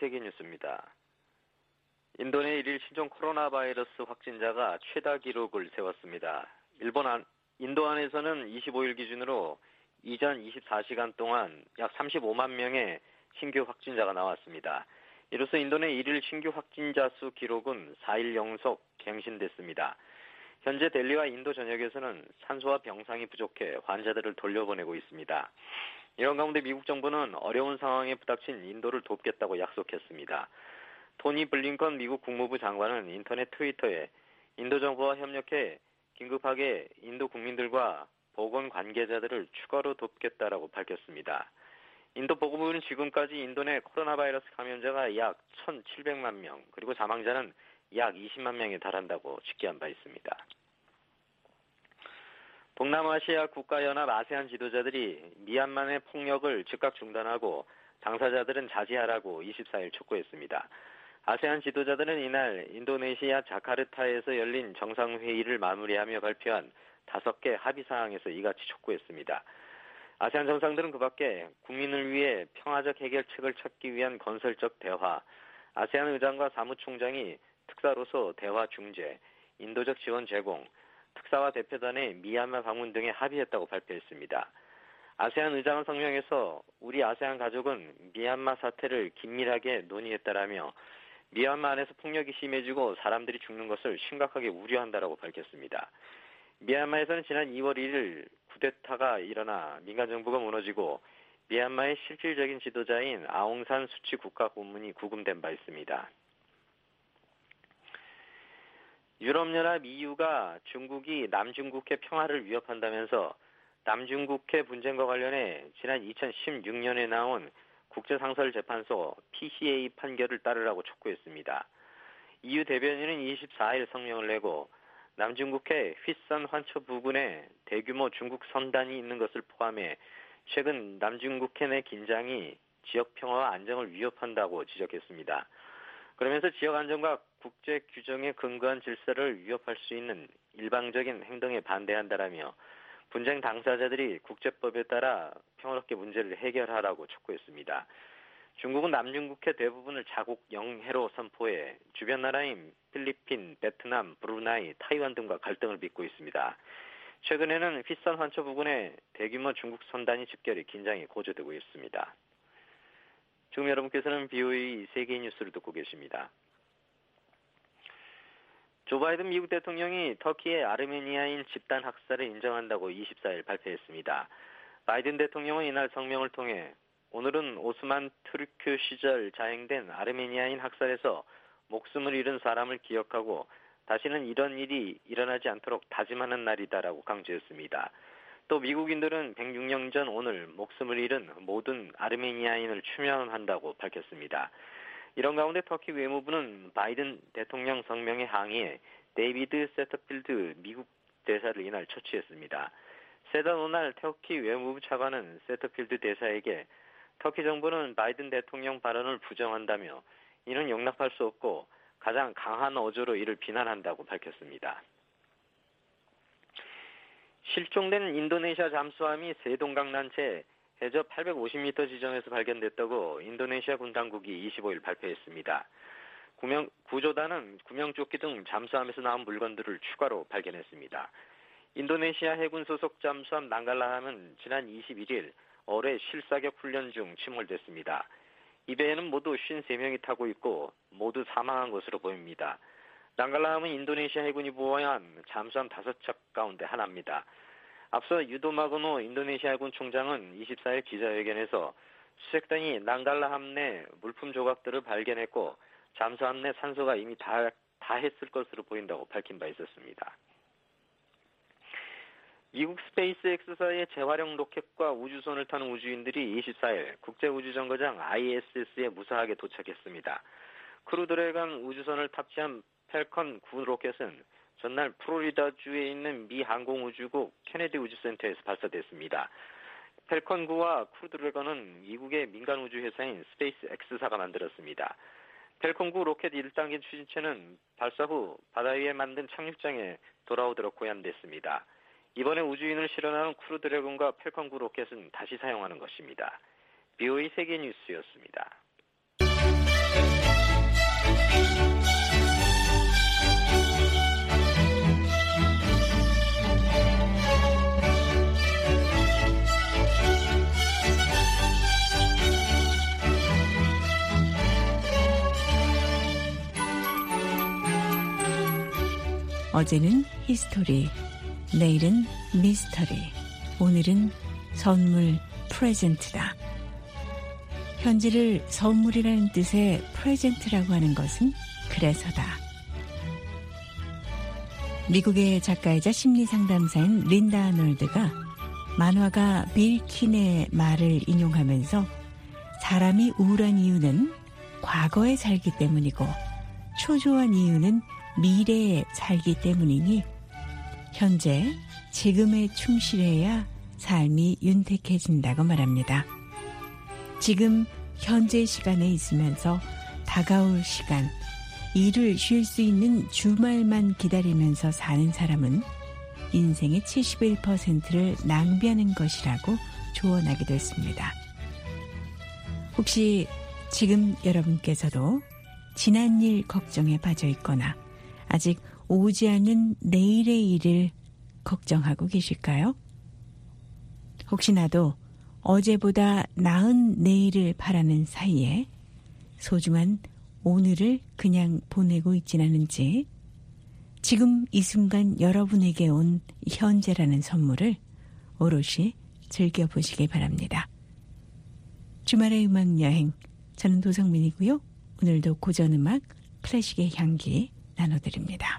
세계뉴스입니다. 인도 내 1일 신종 코로나 바이러스 확진자가 최다 기록을 세웠습니다. 인도 안에서는 25일 기준으로 이전 24시간 동안 약 35만 명의 신규 확진자가 나왔습니다. 이로써 인도 내 1일 신규 확진자 수 기록은 4일 연속 갱신됐습니다. 현재 델리와 인도 전역에서는 산소와 병상이 부족해 환자들을 돌려보내고 있습니다. 이런 가운데 미국 정부는 어려운 상황에 부닥친 인도를 돕겠다고 약속했습니다. 토니 블링컨 미국 국무부 장관은 인터넷 트위터에 인도 정부와 협력해 긴급하게 인도 국민들과 보건 관계자들을 추가로 돕겠다라고 밝혔습니다. 인도 보건부는 지금까지 인도 내 코로나 바이러스 감염자가 약 1,700만 명, 그리고 사망자는 약 20만 명에 달한다고 집계한 바 있습니다. 동남아시아 국가연합 아세안 지도자들이 미얀마 내 폭력을 즉각 중단하고 당사자들은 자제하라고 24일 촉구했습니다. 아세안 지도자들은 이날 인도네시아 자카르타에서 열린 정상회의를 마무리하며 발표한 5개 합의사항에서 이같이 촉구했습니다. 아세안 정상들은 그 밖에 국민을 위해 평화적 해결책을 찾기 위한 건설적 대화, 아세안 의장과 사무총장이 특사로서 대화 중재, 인도적 지원 제공, 특사와 대표단의 미얀마 방문 등에 합의했다고 발표했습니다. 아세안 의장은 성명에서 우리 아세안 가족은 미얀마 사태를 긴밀하게 논의했다라며 미얀마 안에서 폭력이 심해지고 사람들이 죽는 것을 심각하게 우려한다라고 밝혔습니다. 미얀마에서는 지난 2월 1일 쿠데타가 일어나 민간정부가 무너지고 미얀마의 실질적인 지도자인 아웅산 수치 국가고문이 구금된 바 있습니다. 유럽연합 EU가 중국이 남중국해 평화를 위협한다면서 남중국해 분쟁과 관련해 지난 2016년에 나온 국제상설재판소 PCA 판결을 따르라고 촉구했습니다. EU 대변인은 24일 성명을 내고 남중국해 휘산 환초 부근에 대규모 중국 선단이 있는 것을 포함해 최근 남중국해 내 긴장이 지역 평화와 안정을 위협한다고 지적했습니다. 그러면서 지역 안정과 국제 규정에 근거한 질서를 위협할 수 있는 일방적인 행동에 반대한다라며 분쟁 당사자들이 국제법에 따라 평화롭게 문제를 해결하라고 촉구했습니다. 중국은 남중국해 대부분을 자국 영해로 선포해 주변 나라인 필리핀, 베트남, 브루나이, 타이완 등과 갈등을 빚고 있습니다. 최근에는 휘산 환초 부근에 대규모 중국 선단이 집결해 긴장이 고조되고 있습니다. 지금 여러분께서는 BOE 세계 뉴스를 듣고 계십니다. 조 바이든 미국 대통령이 터키의 아르메니아인 집단 학살을 인정한다고 24일 발표했습니다. 바이든 대통령은 이날 성명을 통해 오늘은 오스만 투르크 시절 자행된 아르메니아인 학살에서 목숨을 잃은 사람을 기억하고 다시는 이런 일이 일어나지 않도록 다짐하는 날이다라고 강조했습니다. 또 미국인들은 106년 전 오늘 목숨을 잃은 모든 아르메니아인을 추모한다고 밝혔습니다. 이런 가운데 터키 외무부는 바이든 대통령 성명에 항의해 데이비드 세터필드 미국 대사를 이날 처치했습니다. 세단 오날 터키 외무부 차관은 세터필드 대사에게 터키 정부는 바이든 대통령 발언을 부정한다며 이는 용납할 수 없고 가장 강한 어조로 이를 비난한다고 밝혔습니다. 실종된 인도네시아 잠수함이 세동강 난채 해저 850m 지점에서 발견됐다고 인도네시아 군 당국이 25일 발표했습니다. 구조단은 구명조끼 등 잠수함에서 나온 물건들을 추가로 발견했습니다. 인도네시아 해군 소속 잠수함 난갈라함은 지난 21일 어뢰 실사격 훈련 중 침몰됐습니다. 이 배에는 모두 53명이 타고 있고 모두 사망한 것으로 보입니다. 난갈라함은 인도네시아 해군이 보유한 잠수함 5척 가운데 하나입니다. 앞서 유도마고노 인도네시아 해군 총장은 24일 기자회견에서 수색단이 난갈라함 내 물품 조각들을 발견했고 잠수함 내 산소가 이미 다 했을 것으로 보인다고 밝힌 바 있었습니다. 미국 스페이스X사의 재활용 로켓과 우주선을 타는 우주인들이 24일 국제우주정거장 ISS에 무사하게 도착했습니다. 크루 드래곤 우주선을 탑재한 펠컨 9 로켓은 전날 플로리다주에 있는 미 항공우주국 케네디 우주센터에서 발사됐습니다. 펠컨 9와 크루 드래곤은 미국의 민간 우주 회사인 스페이스X사가 만들었습니다. 펠컨 9 로켓 1단계 추진체는 발사 후 바다 위에 만든 착륙장에 돌아오도록 고안됐습니다. 이번에 우주인을 실현하는 크루 드래곤과 펠컨 9 로켓은 다시 사용하는 것입니다. BOE 세계 뉴스였습니다. 어제는 히스토리, 내일은 미스터리, 오늘은 선물 프레젠트다. 현재를 선물이라는 뜻의 프레젠트라고 하는 것은 그래서다. 미국의 작가이자 심리상담사인 린다 아놀드가 만화가 빌 킨의 말을 인용하면서 사람이 우울한 이유는 과거에 살기 때문이고 초조한 이유는 미래에 살기 때문이니 현재, 지금에 충실해야 삶이 윤택해진다고 말합니다. 지금 현재 시간에 있으면서 다가올 시간, 일을 쉴 수 있는 주말만 기다리면서 사는 사람은 인생의 71%를 낭비하는 것이라고 조언하기도 했습니다. 혹시 지금 여러분께서도 지난 일 걱정에 빠져 있거나 아직 오지 않은 내일의 일을 걱정하고 계실까요? 혹시나도 어제보다 나은 내일을 바라는 사이에 소중한 오늘을 그냥 보내고 있진 않은지 지금 이 순간 여러분에게 온 현재라는 선물을 오롯이 즐겨보시기 바랍니다. 주말의 음악여행, 저는 도성민이고요. 오늘도 고전음악, 클래식의 향기 나눠드립니다.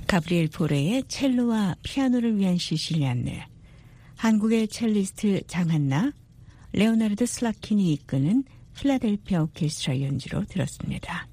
가브리엘 포레의 첼로와 피아노를 위한 시실리안느, 한국의 첼리스트 장한나, 레오나르도 슬라킨이 이끄는 필라델피아 오케스트라 연주로 들었습니다.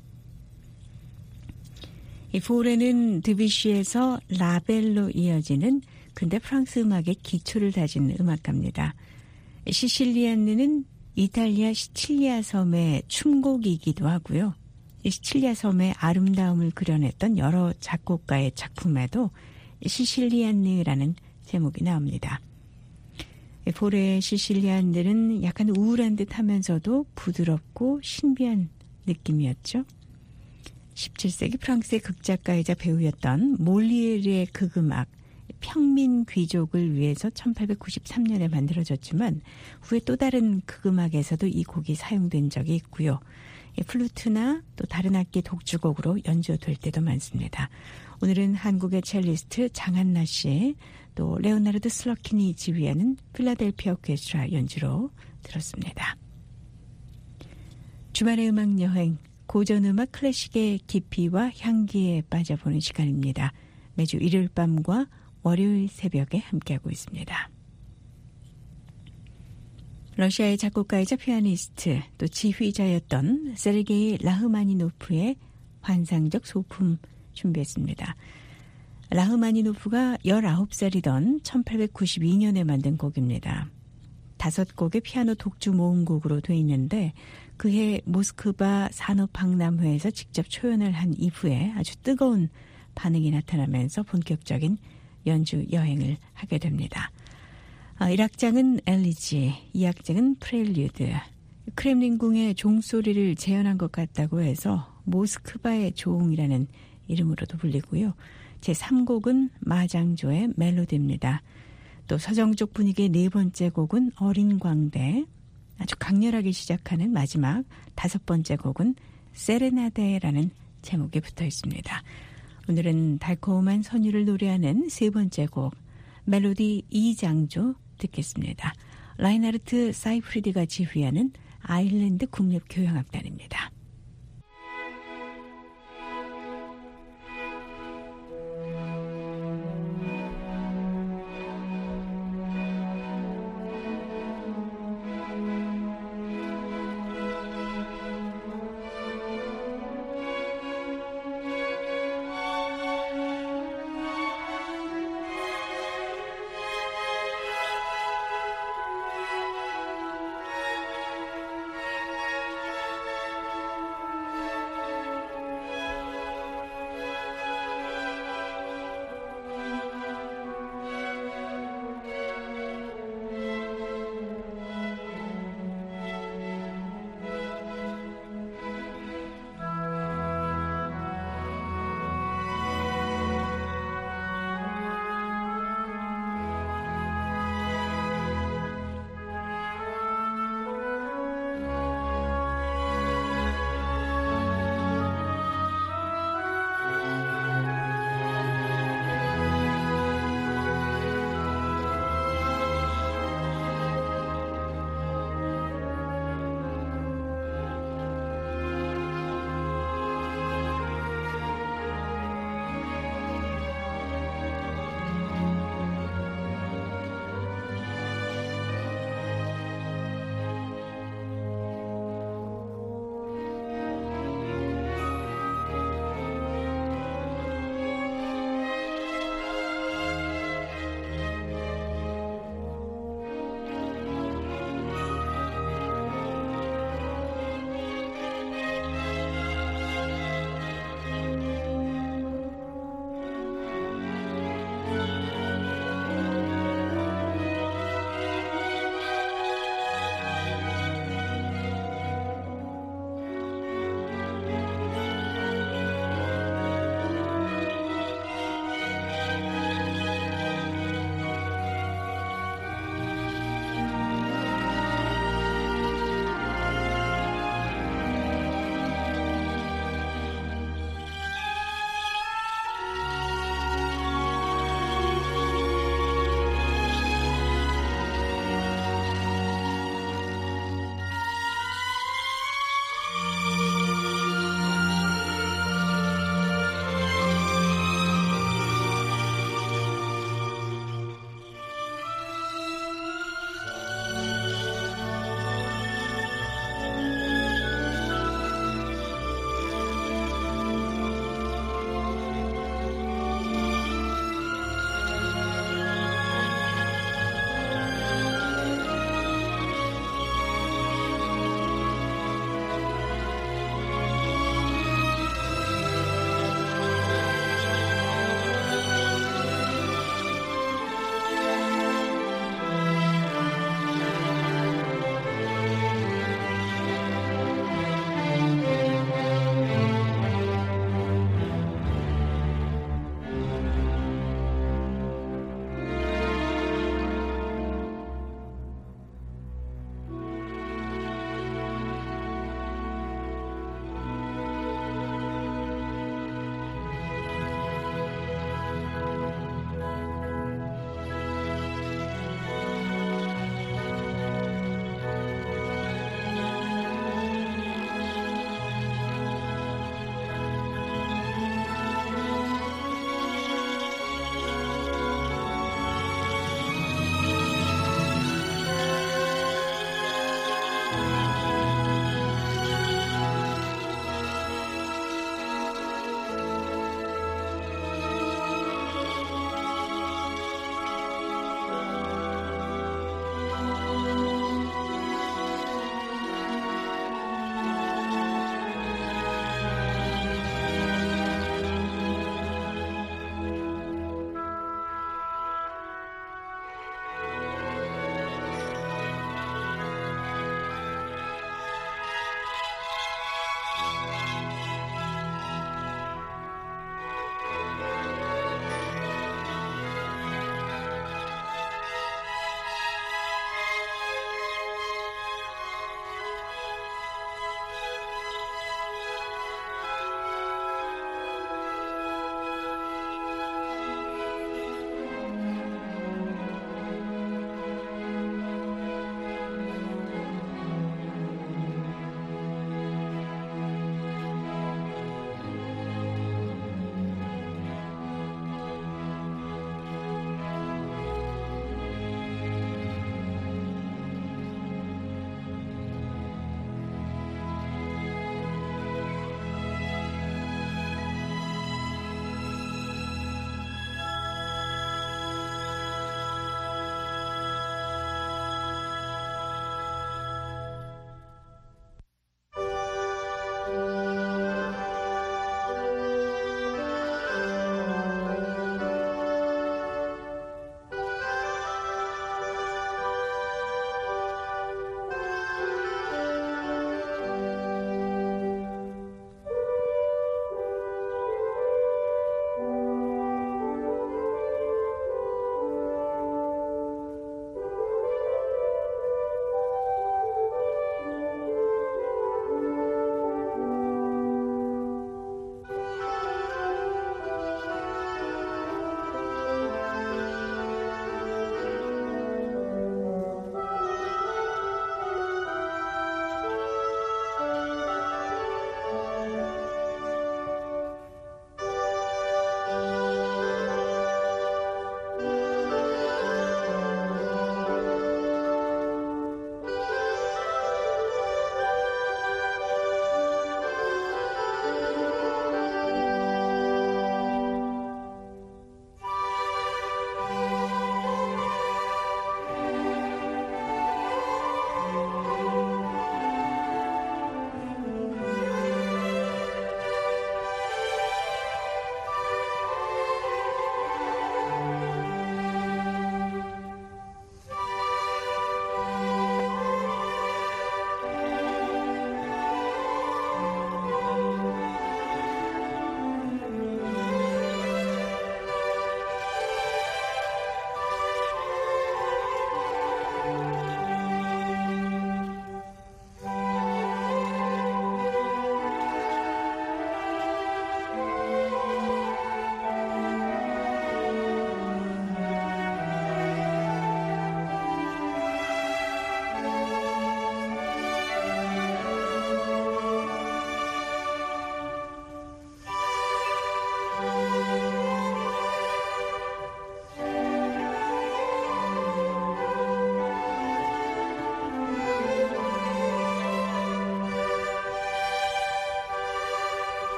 이 포레는 드뷔시에서 라벨로 이어지는 근대 프랑스 음악의 기초를 다진 음악가입니다. 시실리안느는 이탈리아 시칠리아 섬의 춤곡이기도 하고요. 이 시칠리아 섬의 아름다움을 그려냈던 여러 작곡가의 작품에도 시실리안느라는 제목이 나옵니다. 포레의 시실리안느는 약간 우울한 듯 하면서도 부드럽고 신비한 느낌이었죠. 17세기 프랑스의 극작가이자 배우였던 몰리에르의 극음악 평민 귀족을 위해서 1893년에 만들어졌지만 후에 또 다른 극음악에서도 이 곡이 사용된 적이 있고요. 플루트나 또 다른 악기 독주곡으로 연주될 때도 많습니다. 오늘은 한국의 첼리스트 장한나 씨, 또 레오나르도 슬러킨이 지휘하는 필라델피아 오케스트라 연주로 들었습니다. 주말의 음악 여행, 고전음악 클래식의 깊이와 향기에 빠져보는 시간입니다. 매주 일요일 밤과 월요일 새벽에 함께하고 있습니다. 러시아의 작곡가이자 피아니스트 또 지휘자였던 세르게이 라흐마니노프의 환상적 소품 준비했습니다. 라흐마니노프가 19살이던 1892년에 만든 곡입니다. 5곡의 피아노 독주 모음곡으로 돼 있는데 그해 모스크바 산업박람회에서 직접 초연을 한 이후에 아주 뜨거운 반응이 나타나면서 본격적인 연주 여행을 하게 됩니다. 1악장은 엘리지, 2악장은 프렐류드. 크렘린궁의 종소리를 재현한 것 같다고 해서 모스크바의 종이라는 이름으로도 불리고요. 제3곡은 마장조의 멜로디입니다. 또 서정적 분위기의 네 번째 곡은 어린 광대, 아주 강렬하게 시작하는 마지막 5번째 곡은 세레나데라는 제목이 붙어 있습니다. 오늘은 달콤한 선율을 노래하는 세 번째 곡 멜로디 2장조 듣겠습니다. 라이나르트 사이프리드가 지휘하는 아일랜드 국립교향악단입니다.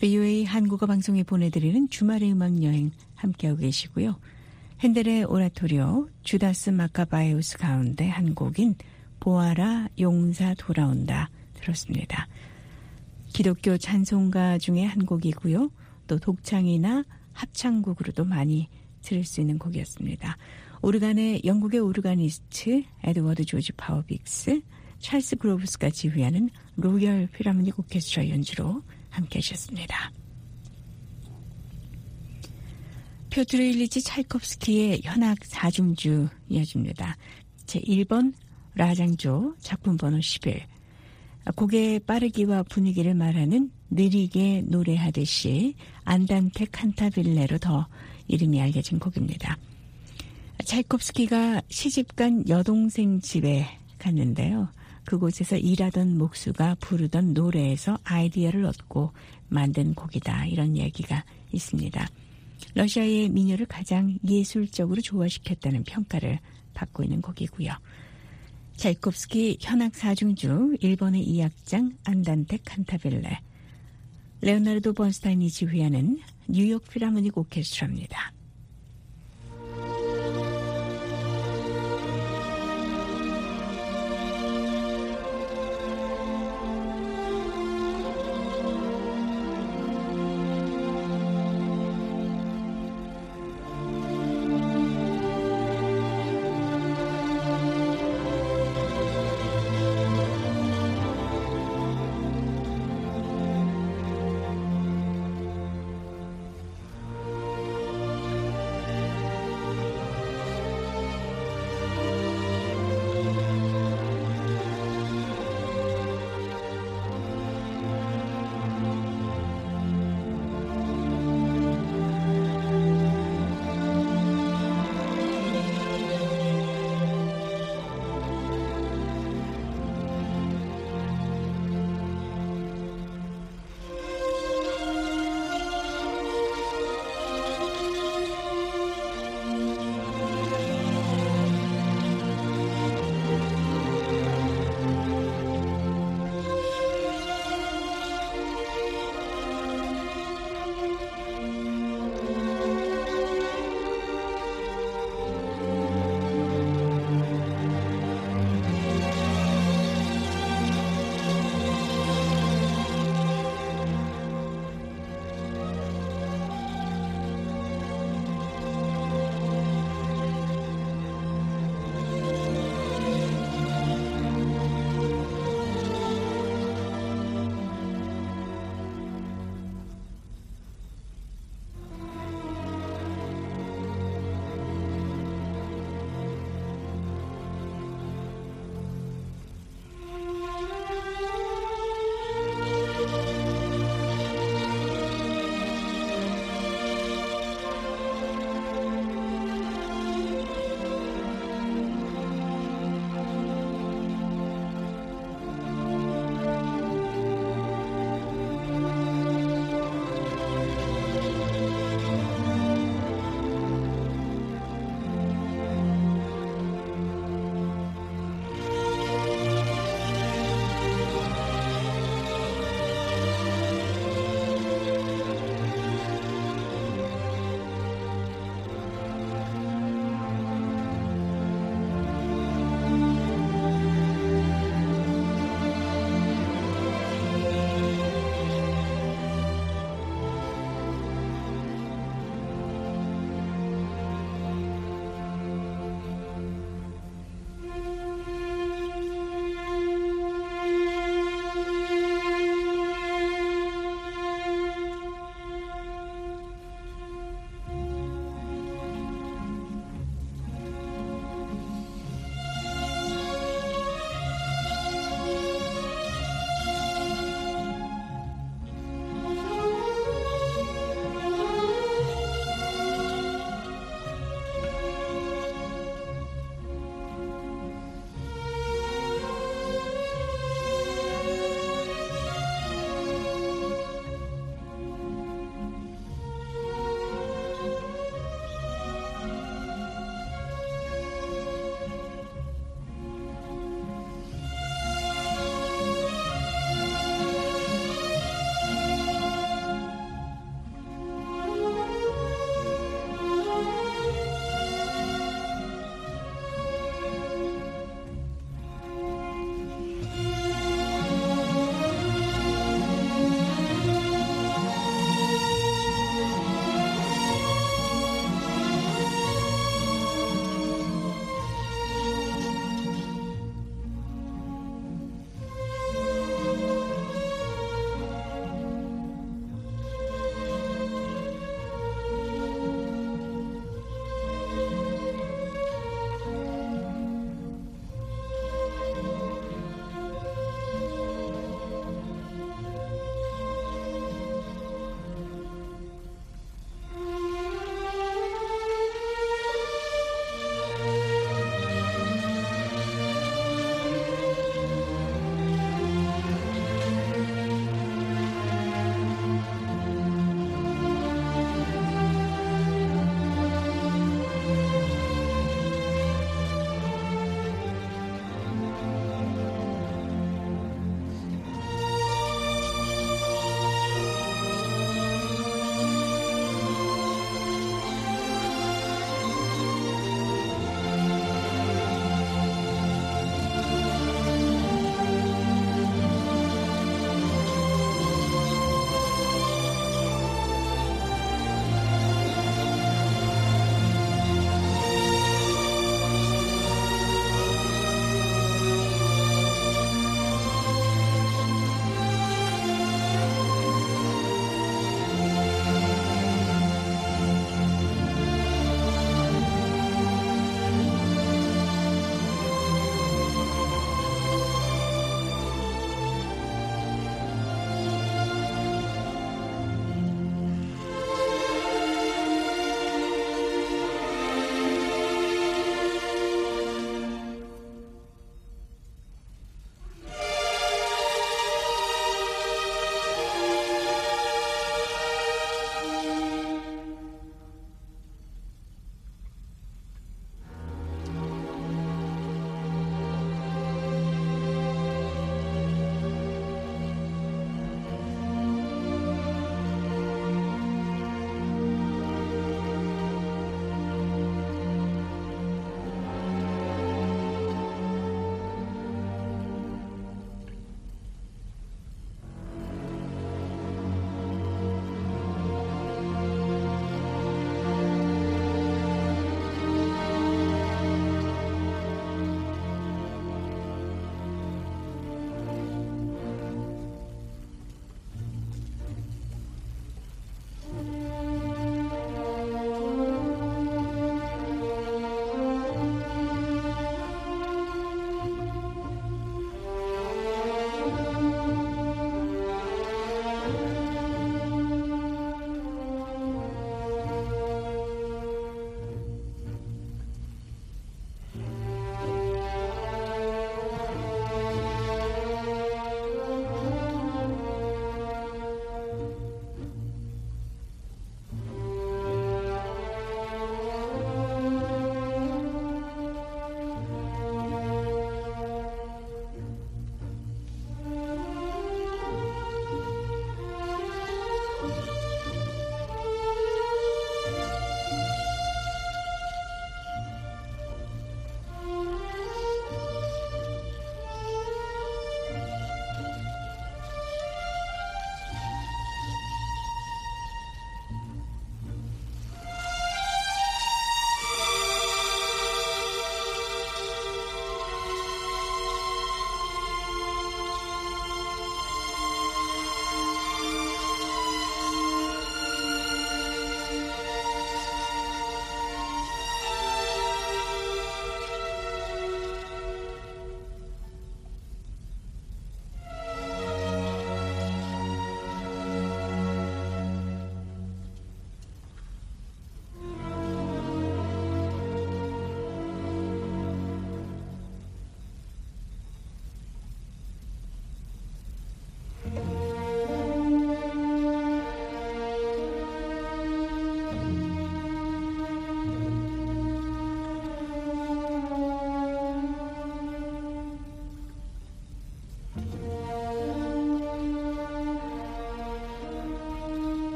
VOA 한국어 방송이 보내드리는 주말의 음악 여행 함께하고 계시고요. 핸델의 오라토리오 주다스 마카바에우스 가운데 한 곡인 보아라 용사 돌아온다 들었습니다. 기독교 찬송가 중에 한 곡이고요. 또 독창이나 합창곡으로도 많이 들을 수 있는 곡이었습니다. 오르간의 영국의 오르가니스트 에드워드 조지 파워빅스, 찰스 그로브스가 지휘하는 로열 피라모닉 오케스트라 연주로 함께 하셨습니다. 표트르 일리치 찰콥스키의 현악 4중주 이어집니다. 제1번 라장조 작품 번호 11. 곡의 빠르기와 분위기를 말하는 느리게 노래하듯이 안단테 칸타빌레로 더 이름이 알려진 곡입니다. 찰콥스키가 시집간 여동생 집에 갔는데요. 그곳에서 일하던 목수가 부르던 노래에서 아이디어를 얻고 만든 곡이다. 이런 얘기가 있습니다. 러시아의 민요를 가장 예술적으로 조화시켰다는 평가를 받고 있는 곡이고요. 차이콥스키 현악 4중주 1번의 2악장 안단테 칸타빌레, 레오나르도 번스타인이 지휘하는 뉴욕 필하모닉 오케스트라입니다.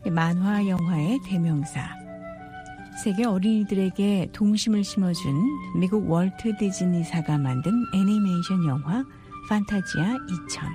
만화 영화의 대명사, 세계 어린이들에게 동심을 심어준 미국 월트 디즈니사가 만든 애니메이션 영화 판타지아 2000.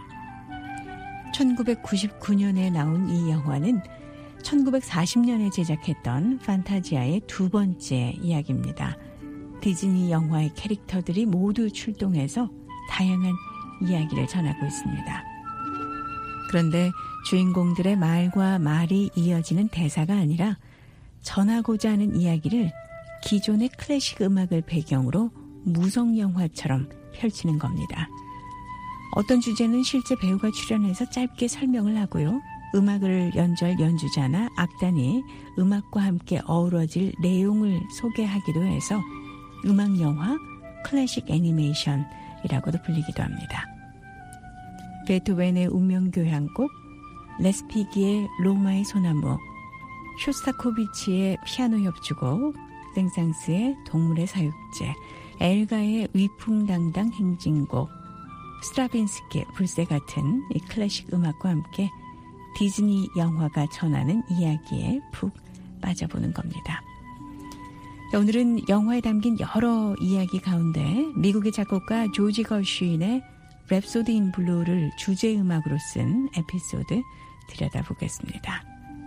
1999년에 나온 이 영화는 1940년에 제작했던 판타지아의 두 번째 이야기입니다. 디즈니 영화의 캐릭터들이 모두 출동해서 다양한 이야기를 전하고 있습니다. 그런데 주인공들의 말과 말이 이어지는 대사가 아니라 전하고자 하는 이야기를 기존의 클래식 음악을 배경으로 무성 영화처럼 펼치는 겁니다. 어떤 주제는 실제 배우가 출연해서 짧게 설명을 하고요. 음악을 연주할 연주자나 악단이 음악과 함께 어우러질 내용을 소개하기도 해서 음악 영화, 클래식 애니메이션이라고도 불리기도 합니다. 베토벤의 운명교향곡, 레스피기의 로마의 소나무, 쇼스타코비치의 피아노 협주곡, 생상스의 동물의 사육제, 엘가의 위풍당당 행진곡, 스트라빈스키의 불새 같은 이 클래식 음악과 함께 디즈니 영화가 전하는 이야기에 푹 빠져보는 겁니다. 오늘은 영화에 담긴 여러 이야기 가운데 미국의 작곡가 조지 거쉬인의 랩소디 인 블루를 주제음악으로 쓴 에피소드 들여다보겠습니다.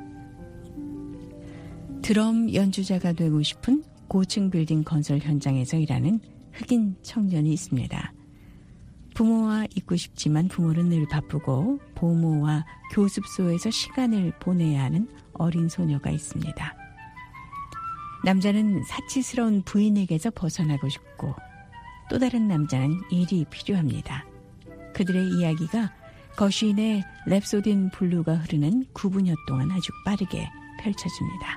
드럼 연주자가 되고 싶은 고층 빌딩 건설 현장에서 일하는 흑인 청년이 있습니다. 부모와 있고 싶지만 부모는 늘 바쁘고 보모와 교습소에서 시간을 보내야 하는 어린 소녀가 있습니다. 남자는 사치스러운 부인에게서 벗어나고 싶고 또 다른 남자는 일이 필요합니다. 그들의 이야기가 거쉬인의 랩소디 인 블루가 흐르는 9분여 동안 아주 빠르게 펼쳐집니다.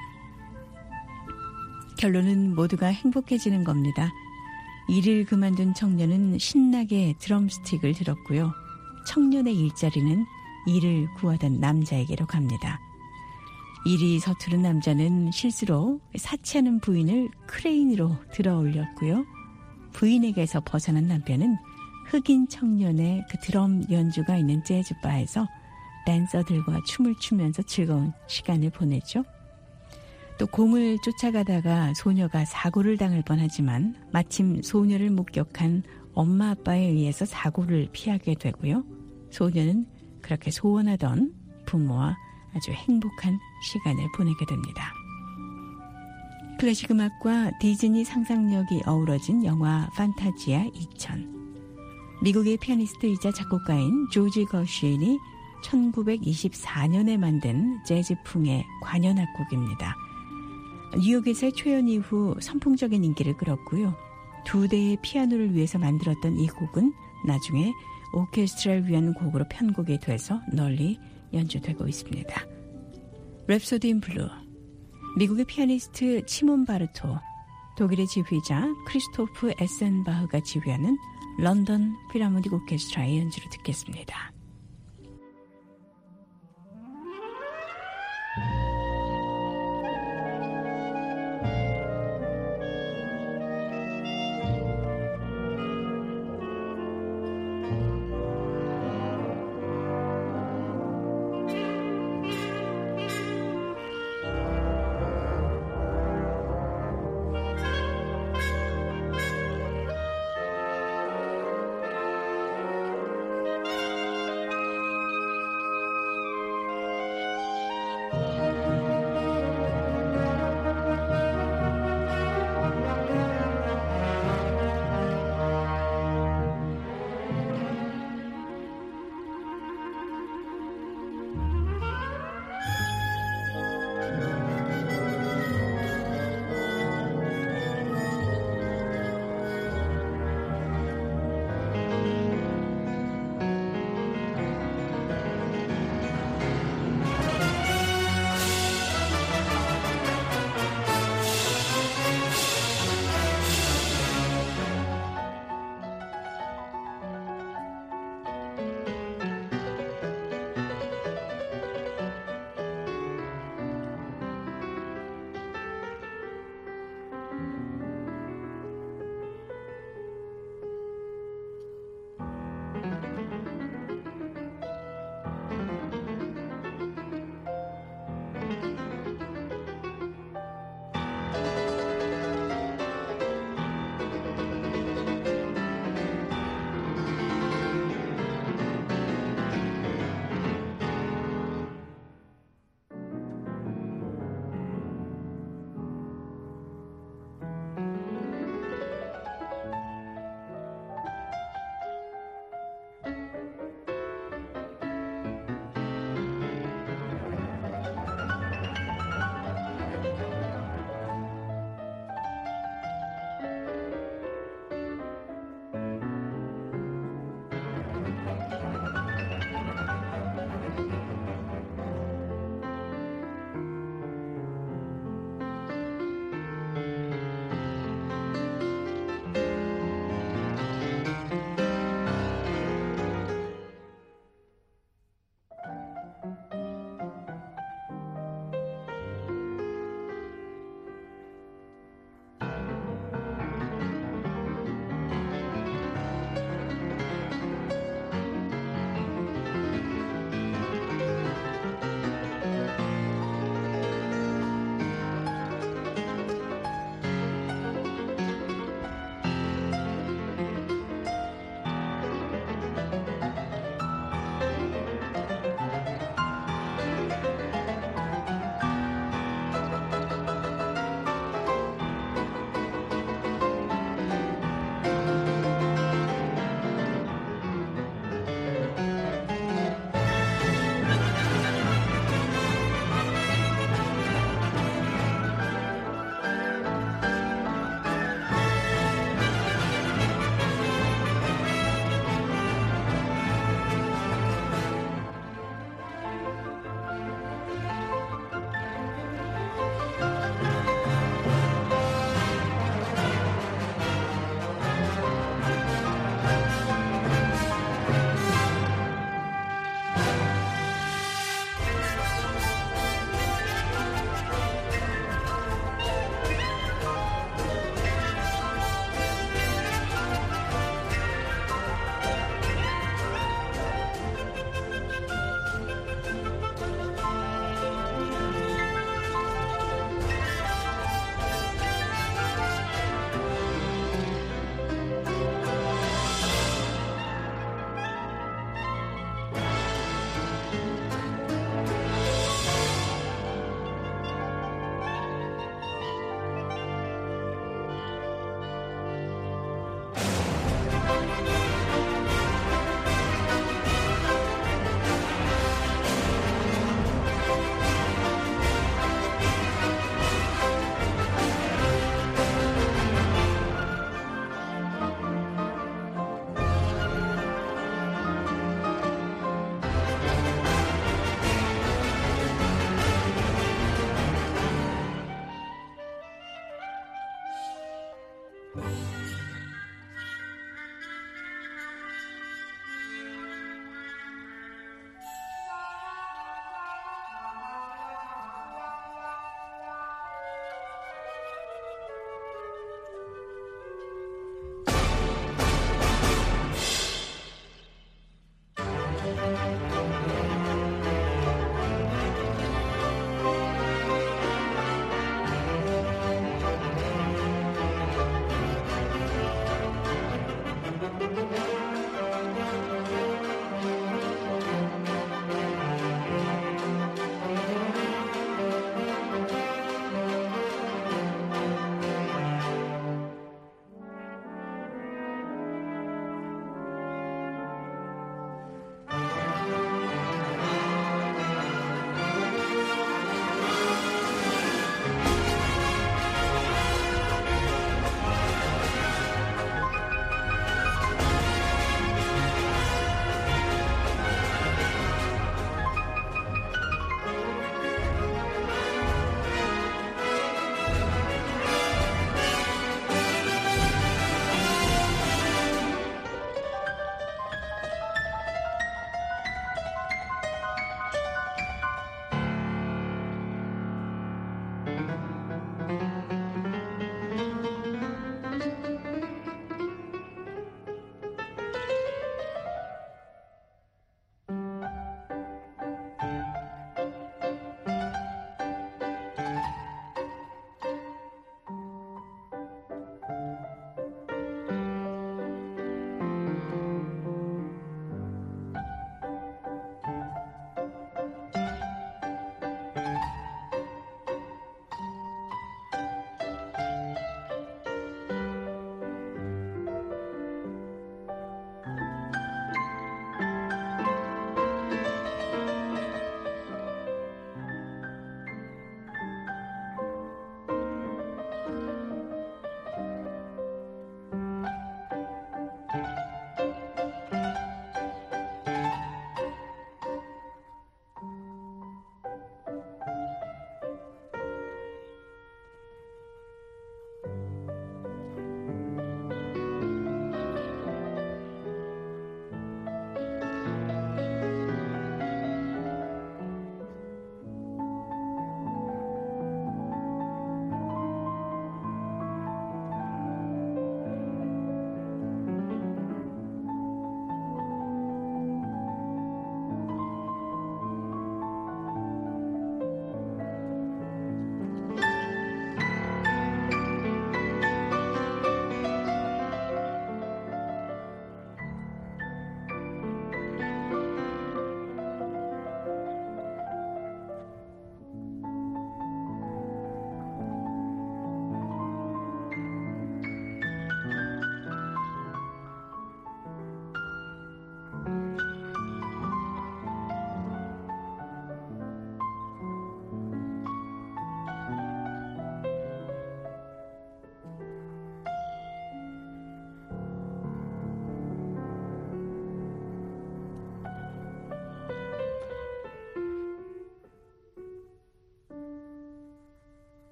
결론은 모두가 행복해지는 겁니다. 일을 그만둔 청년은 신나게 드럼스틱을 들었고요. 청년의 일자리는 일을 구하던 남자에게로 갑니다. 일이 서투른 남자는 실수로 사치하는 부인을 크레인으로 들어 올렸고요. 부인에게서 벗어난 남편은 흑인 청년의 그 드럼 연주가 있는 재즈바에서 댄서들과 춤을 추면서 즐거운 시간을 보냈죠. 또 공을 쫓아가다가 소녀가 사고를 당할 뻔하지만 마침 소녀를 목격한 엄마 아빠에 의해서 사고를 피하게 되고요. 소녀는 그렇게 소원하던 부모와 아주 행복한 시간을 보내게 됩니다. 클래식 음악과 디즈니 상상력이 어우러진 영화 판타지아 2000. 미국의 피아니스트이자 작곡가인 조지 거쉬인이 1924년에 만든 재즈풍의 관현악곡입니다. 뉴욕에서의 초연 이후 선풍적인 인기를 끌었고요. 두 대의 피아노를 위해서 만들었던 이 곡은 나중에 오케스트라를 위한 곡으로 편곡이 돼서 널리 연주되고 있습니다. 랩소디 인 블루, 미국의 피아니스트 치몬 바르토, 독일의 지휘자 크리스토프 에센바흐가 지휘하는 런던 필하모닉 오케스트라의 연주로 듣겠습니다.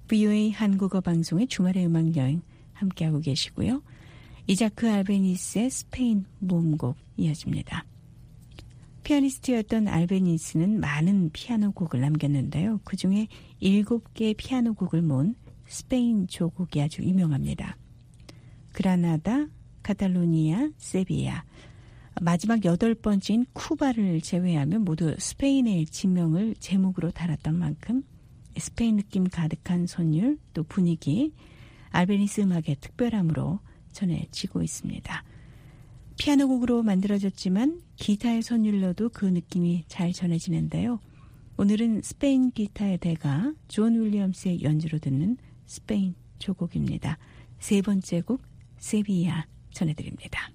VOA 한국어 방송의 주말의 음악여행 함께하고 계시고요. 이자크 알베니스의 스페인 모음곡 이어집니다. 피아니스트였던 알베니스는 많은 피아노 곡을 남겼는데요. 그중에 7개의 피아노 곡을 모은 스페인 조곡이 아주 유명합니다. 그라나다, 카탈루니아, 세비야, 마지막 8번째인 쿠바를 제외하면 모두 스페인의 지명을 제목으로 달았던 만큼 스페인 느낌 가득한 선율 또 분위기, 알베니스 음악의 특별함으로 전해지고 있습니다. 피아노 곡으로 만들어졌지만 기타의 선율로도 그 느낌이 잘 전해지는데요. 오늘은 스페인 기타의 대가 존 윌리엄스의 연주로 듣는 스페인 조곡입니다. 3번째 곡 세비야 전해드립니다.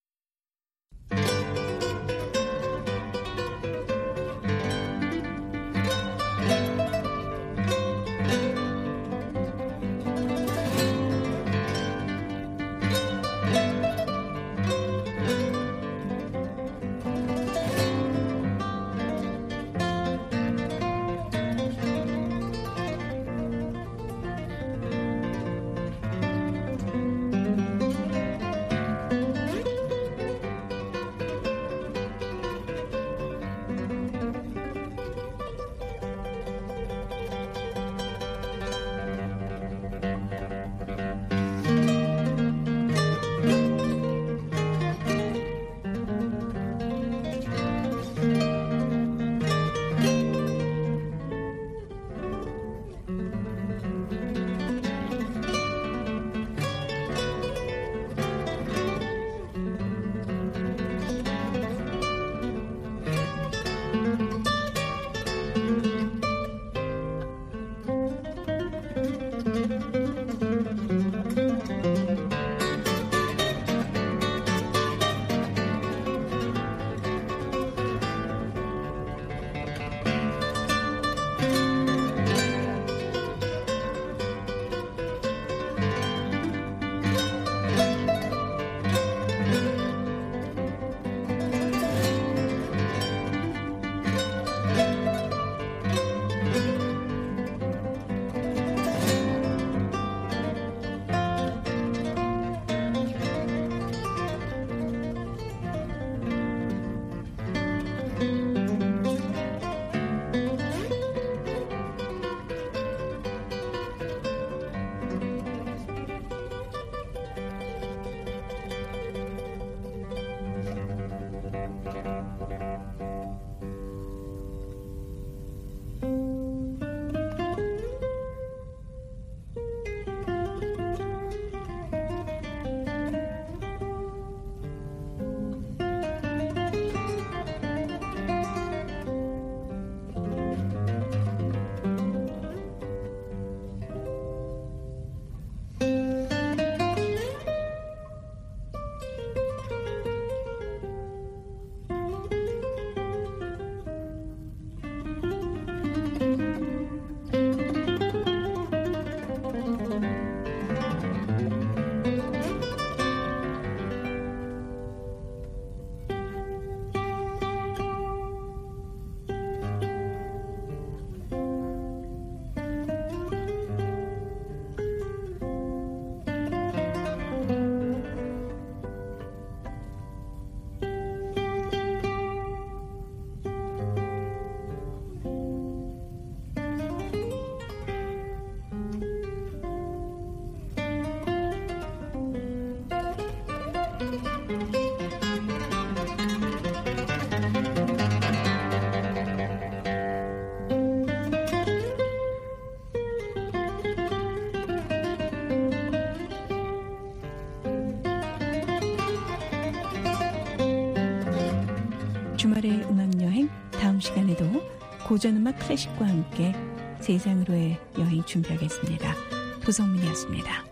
주말의 음악여행 다음 시간에도 고전음악 클래식과 함께 세상으로의 여행 준비하겠습니다. 도성민이었습니다.